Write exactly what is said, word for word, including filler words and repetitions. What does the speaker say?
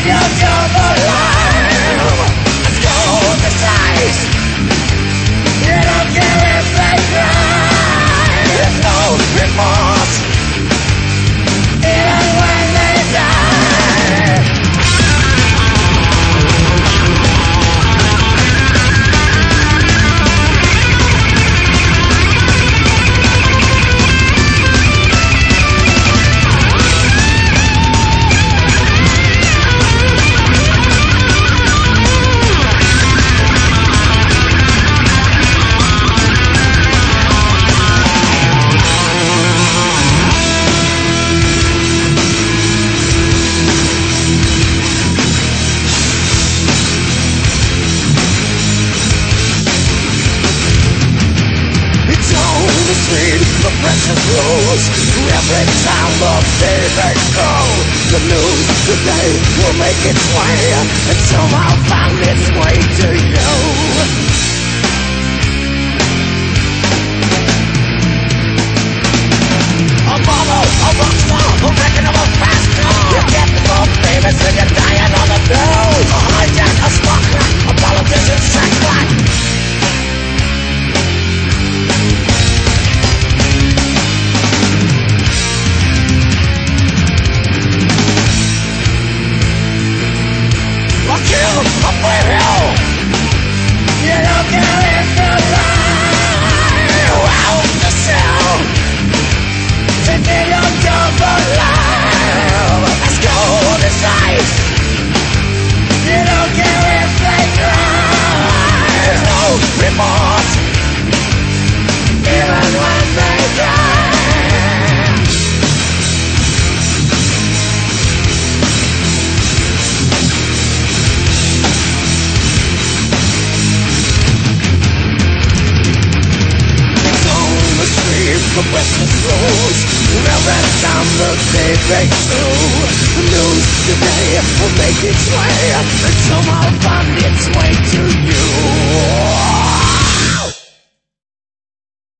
Continue to believe it's gold the size. You don't care if they cry. There's no remorse, even when they die. The precious rules. Every time the babies go, the news today will make its way and somehow find its way to you. A bottle, a rockstar, a wrecking of a fast car. You get the more famous and you're dying on the news. A hijack, a spotlight, a politician's sack black. Kill a play hell. You don't care if you lie. Out the cell. Continue to believe as gold is ice. You don't care if they cry. There's no remorse, even when they die. The precious rules. Every time the day breaks through, the news today will make its way and somehow find its way to